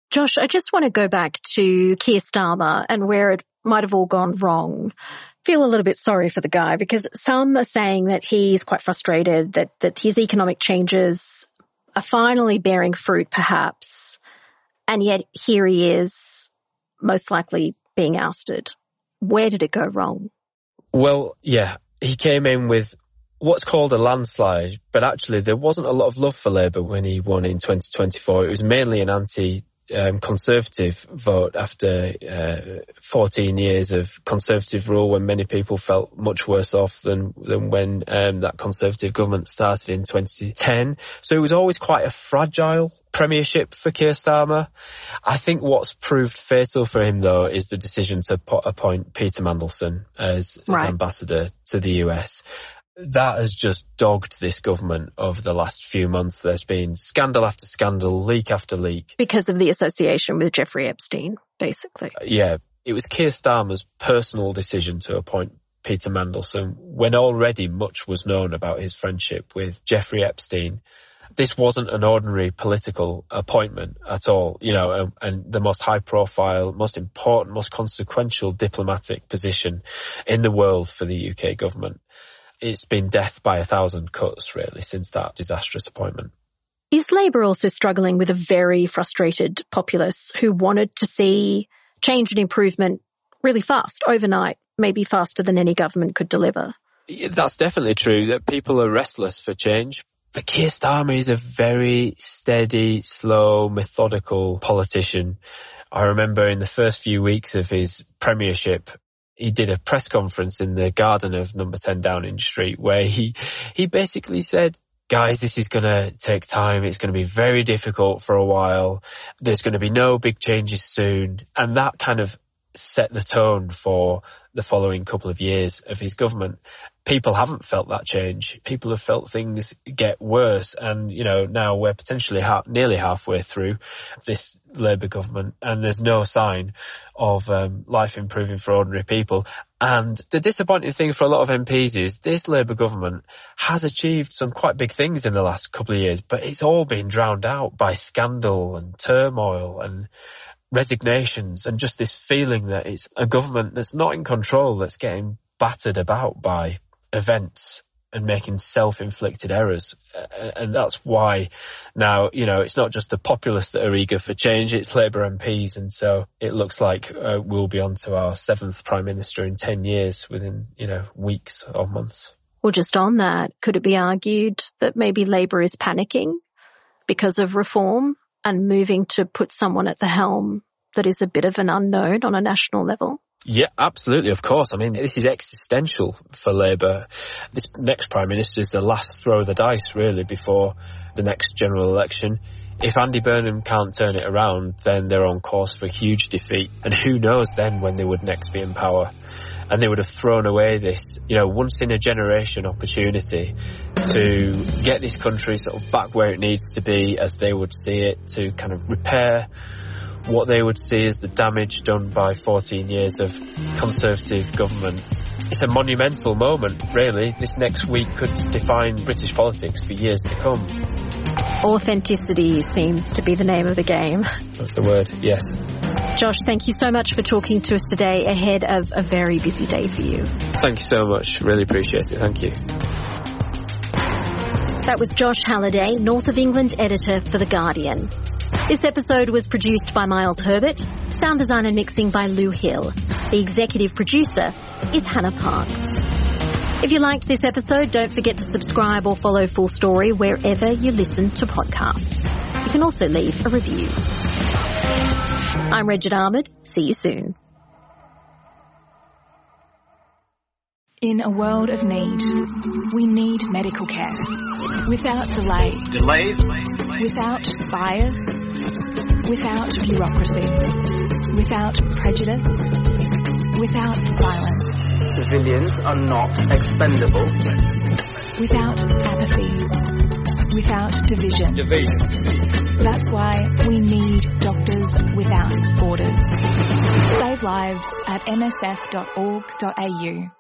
Josh, I just want to go back to Keir Starmer and where it might have all gone wrong. Feel a little bit sorry for the guy because some are saying that he's quite frustrated, that his economic changes are finally bearing fruit perhaps, and yet here he is most likely being ousted. Where did it go wrong? Well, yeah, he came in with what's called a landslide, but actually there wasn't a lot of love for Labour when he won in 2024. It was mainly an anti-Conservative vote after 14 years of Conservative rule when many people felt much worse off than when that Conservative government started in 2010. So it was always quite a fragile premiership for Keir Starmer. I think what's proved fatal for him, though, is the decision to appoint Peter Mandelson as ambassador to the US. That has just dogged this government over the last few months. There's been scandal after scandal, leak after leak. Because of the association with Jeffrey Epstein, basically. Yeah, it was Keir Starmer's personal decision to appoint Peter Mandelson when already much was known about his friendship with Jeffrey Epstein. This wasn't an ordinary political appointment at all, and the most high-profile, most important, most consequential diplomatic position in the world for the UK government. It's been death by 1,000 cuts, really, since that disastrous appointment. Is Labour also struggling with a very frustrated populace who wanted to see change and improvement really fast, overnight, maybe faster than any government could deliver? That's definitely true, that people are restless for change. But Keir Starmer is a very steady, slow, methodical politician. I remember in the first few weeks of his premiership, he did a press conference in the garden of number 10 Downing Street where he basically said, guys, this is going to take time. It's going to be very difficult for a while. There's going to be no big changes soon. And that kind of set the tone for the following couple of years of his government. People haven't felt that change. People have felt things get worse. And, now we're potentially nearly halfway through this Labour government and there's no sign of life improving for ordinary people. And the disappointing thing for a lot of MPs is this Labour government has achieved some quite big things in the last couple of years, but it's all been drowned out by scandal and turmoil and resignations and just this feeling that it's a government that's not in control, that's getting battered about by events and making self-inflicted errors. And that's why now, it's not just the populace that are eager for change, it's Labour MPs. And so it looks like we'll be on to our 7th Prime Minister in 10 years within, weeks or months. Well, just on that, could it be argued that maybe Labour is panicking because of reform and moving to put someone at the helm that is a bit of an unknown on a national level? Yeah, absolutely, of course. I mean, this is existential for Labour. This next Prime Minister is the last throw of the dice, really, before the next general election. If Andy Burnham can't turn it around, then they're on course for huge defeat. And who knows then when they would next be in power. And they would have thrown away this, once-in-a-generation opportunity to get this country sort of back where it needs to be, as they would see it, to kind of repair what they would see as the damage done by 14 years of Conservative government. It's a monumental moment, really. This next week could define British politics for years to come. Authenticity seems to be the name of the game. That's the word, yes. Josh, thank you so much for talking to us today ahead of a very busy day for you. Thank you so much. Really appreciate it. Thank you. That was Josh Halliday, North of England editor for The Guardian. This episode was produced by Miles Herbert, sound design and mixing by Lou Hill. The executive producer is Hannah Parks. If you liked this episode, don't forget to subscribe or follow Full Story wherever you listen to podcasts. You can also leave a review. I'm Regid Ahmed. See you soon. In a world of need, we need medical care. Without delay. Without bias. Without bureaucracy. Without prejudice. Without silence. Civilians are not expendable. Without apathy. Without division. That's why we need Doctors Without Borders. Save lives at msf.org.au.